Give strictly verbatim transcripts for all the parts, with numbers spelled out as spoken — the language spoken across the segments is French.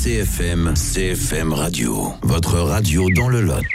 C F M, C F M Radio, votre radio dans le Lot.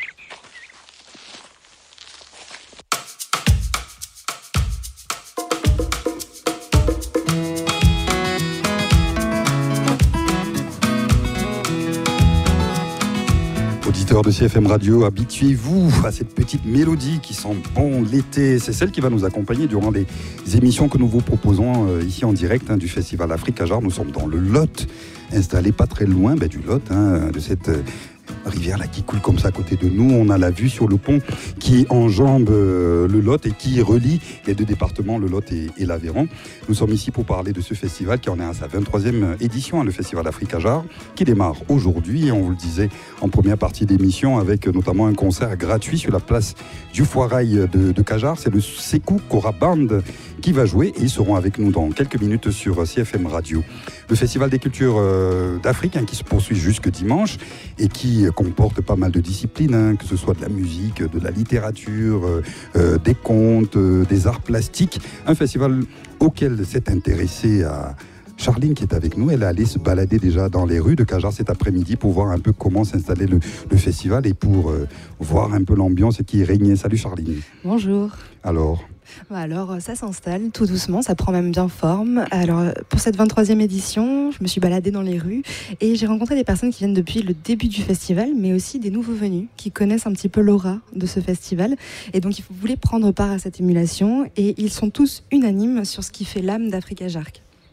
Auditeurs de C F M Radio, habituez-vous à cette petite mélodie qui sent bon l'été. C'est celle qui va nous accompagner durant les émissions que nous vous proposons euh, ici en direct hein, du Festival Africa Jar. Nous sommes dans le Lot, installé pas très loin ben, du Lot, hein, de cette euh, rivière là qui coule comme ça à côté de nous. On a la vue sur le pont qui enjambe euh, le Lot et qui relie les deux départements, le Lot et, et l'Aveyron. Nous sommes ici pour parler de ce festival qui en est à sa vingt-troisième édition, hein, le Festival Africa Jar, qui démarre aujourd'hui. Et on vous le disait en première partie d'émission avec notamment un concert gratuit sur la place du Foirail de, de Cajar. C'est le Sekou Kora Band qui va jouer et ils seront avec nous dans quelques minutes sur C F M Radio. Le Festival des cultures euh, d'Afrique hein, qui se poursuit jusque dimanche et qui comporte pas mal de disciplines, hein, que ce soit de la musique, de la littérature, euh, euh, des contes, euh, des arts plastiques. Un festival auquel s'est intéressé à Charline qui est avec nous. Elle est allée se balader déjà dans les rues de Cajar cet après-midi pour voir un peu comment s'installait le, le festival et pour euh, voir un peu l'ambiance qui régnait. Salut Charline. Bonjour. Alors Alors, ça s'installe tout doucement, ça prend même bien forme. Alors, pour cette vingt-troisième édition, je me suis baladée dans les rues et j'ai rencontré des personnes qui viennent depuis le début du festival, mais aussi des nouveaux venus qui connaissent un petit peu l'aura de ce festival. Et donc, ils voulaient prendre part à cette émulation et ils sont tous unanimes sur ce qui fait l'âme d'Africa Jar.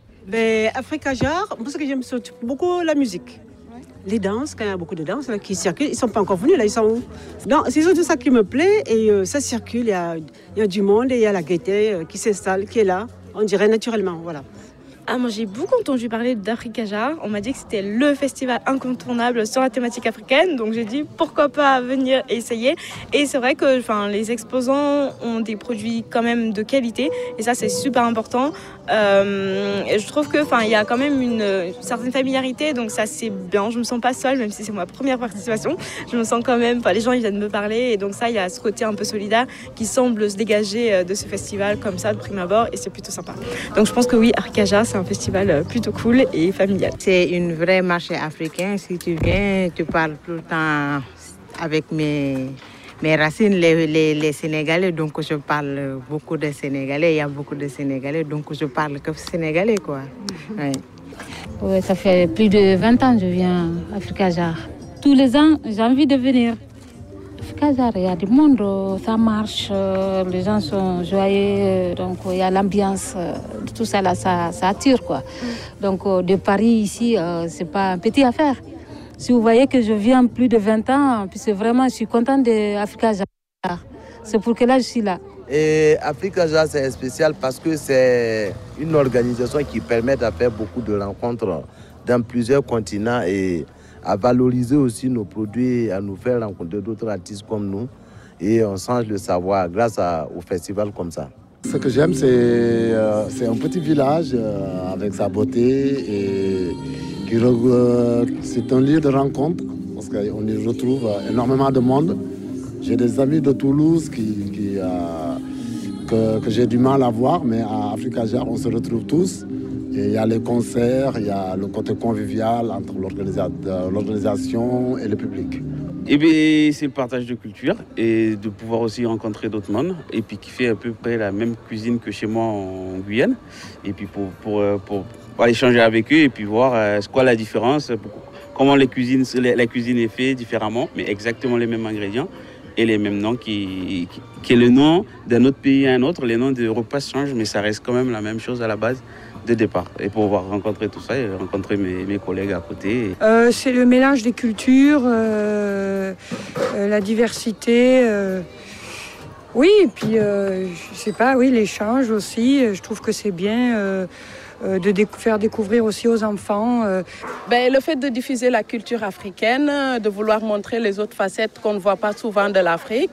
Ben, Africa Jar, moi, ce que j'aime surtout beaucoup, la musique. Les danses, quand il y a beaucoup de danses là, qui circulent, ils ne sont pas encore venus, là, ils sont où? Non, c'est surtout ça qui me plaît, et euh, ça circule, il y a, il y a du monde, et il y a la gaieté euh, qui s'installe, qui est là, on dirait naturellement, voilà. Ah, moi j'ai beaucoup entendu parler d'Africa Jar. On m'a dit que c'était le festival incontournable sur la thématique africaine, donc j'ai dit pourquoi pas venir essayer. Et c'est vrai que enfin, les exposants ont des produits quand même de qualité, et ça c'est super important. Euh, et je trouve que enfin il y a quand même une, une certaine familiarité, donc ça c'est bien. Je me sens pas seule, même si c'est ma première participation. Je me sens quand même. Enfin les gens ils viennent me parler, et donc ça il y a ce côté un peu solidaire qui semble se dégager de ce festival comme ça de prime abord, et c'est plutôt sympa. Donc je pense que oui, Africa Jar c'est un festival plutôt cool et familial. C'est une vraie marché africain. Si tu viens, tu parles tout le temps avec mes, mes racines, les, les, les Sénégalais. Donc, je parle beaucoup de Sénégalais. Il y a beaucoup de Sénégalais. Donc, je parle que Sénégalais, quoi. Mm-hmm. Ouais. Oui, ça fait plus de vingt ans que je viens à Africa Jar. Tous les ans, j'ai envie de venir. Africa Jar, il y a du monde, ça marche, les gens sont joyeux, donc il y a l'ambiance, tout ça là, ça, ça attire quoi. Donc de Paris ici, c'est pas une petite affaire. Si vous voyez que je viens plus de vingt ans, puis c'est vraiment, je suis contente d'Africa Jar. C'est pour que là je suis là. Et Africa Jar, c'est spécial parce que c'est une organisation qui permet de faire beaucoup de rencontres dans plusieurs continents et à valoriser aussi nos produits, à nous faire rencontrer d'autres artistes comme nous. Et on change le savoir grâce à, au festival comme ça. Ce que j'aime, c'est, euh, c'est un petit village euh, avec sa beauté. Et qui, euh, c'est un lieu de rencontre parce qu'on y retrouve énormément de monde. J'ai des amis de Toulouse qui, qui, euh, que, que j'ai du mal à voir, mais à Africa Jar, on se retrouve tous. Et il y a les concerts, il y a le côté convivial entre l'organisa- l'organisation et le public. Et bien, c'est le partage de culture et de pouvoir aussi rencontrer d'autres mondes et puis qui fait à peu près la même cuisine que chez moi en Guyane. Et puis pour, pour, pour, pour aller échanger avec eux et puis voir euh, c'est quoi la différence, pour, comment les cuisines, la cuisine est faite différemment, mais exactement les mêmes ingrédients et les mêmes noms qui, qui, qui est le nom d'un autre pays à un autre. Les noms de repas changent, mais ça reste quand même la même chose à la base de départ. Et pour pouvoir rencontrer tout ça et rencontrer mes, mes collègues à côté. Euh, c'est le mélange des cultures, euh, euh, la diversité. Euh, oui, et puis euh, je sais pas, oui, l'échange aussi. Je trouve que c'est bien. Euh, de déc- faire découvrir aussi aux enfants. Euh. Ben, le fait de diffuser la culture africaine, de vouloir montrer les autres facettes qu'on ne voit pas souvent de l'Afrique.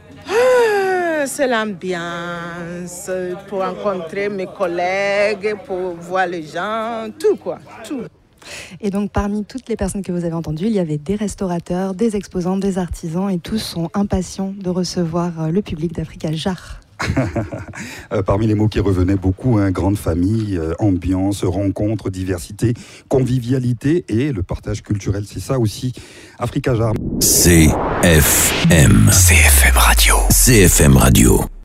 Ah, c'est l'ambiance, pour rencontrer mes collègues, pour voir les gens, tout quoi, tout. Et donc parmi toutes les personnes que vous avez entendues, il y avait des restaurateurs, des exposants, des artisans et tous sont impatients de recevoir le public d'Africa Jar. euh, parmi les mots qui revenaient beaucoup, hein, grande famille, euh, ambiance, rencontre, diversité, convivialité et le partage culturel. C'est ça aussi, Africa Jar. C F M. C F M Radio. C F M Radio.